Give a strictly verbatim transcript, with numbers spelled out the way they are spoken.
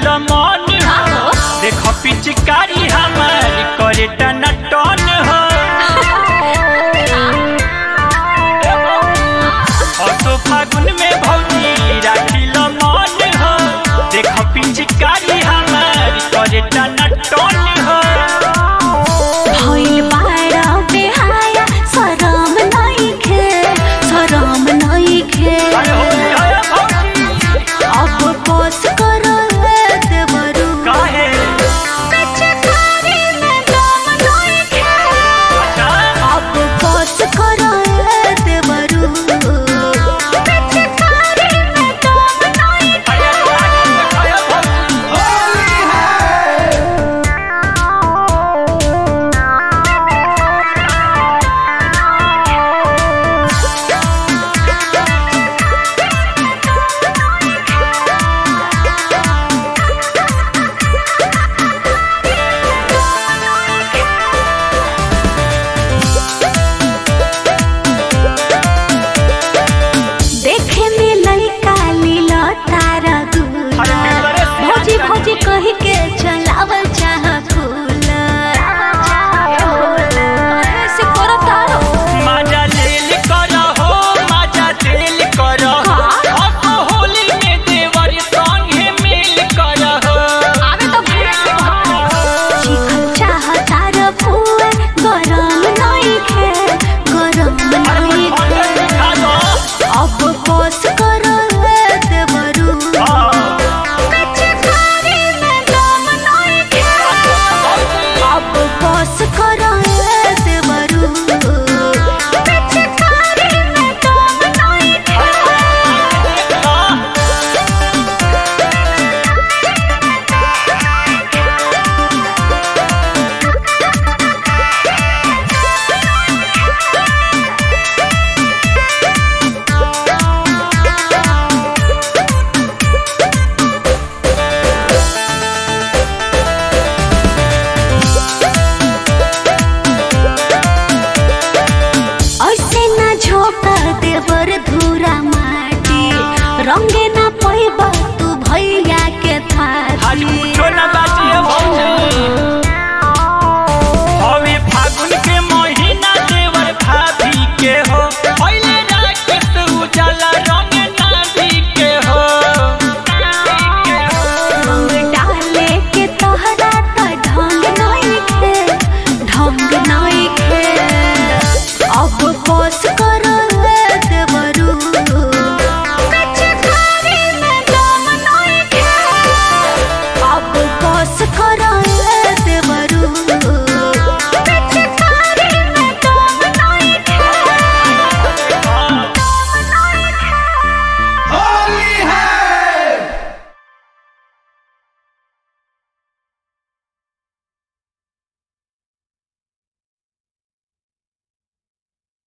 राखिल मन हो देख पिचकारी हमार करे टना टन हो तो फागुन में भौजी राखिल मन हो देख पिचकारी हमार करे टना टन हो भइल बाड़ा बेहाया शरम नइखे शरम नइखे अब बस कर देवरू काहे पिचकारी में दम नइखे अब बस कर देवरू पिचकारी में दम नइखे देखे में लइका लीला तारा दूला भौजी भौजी कह के चलावल चाह फूला ऐसे करो तारो मजा लेल कर हो मजा लेल कर अब होली में देवर संगे मिल कर हो आवे तो चिखल चाह तारा फूल गरम नइखे गरम नइखे अब बस कर देवरू पिचकारी में दम नइखे अब बस कर देवरू पिचकारी में दम नइखे ऐसे ना झोंका देवर धूरा माटी रंगे ना पैबा तू भैया के आज थाती कुछो ना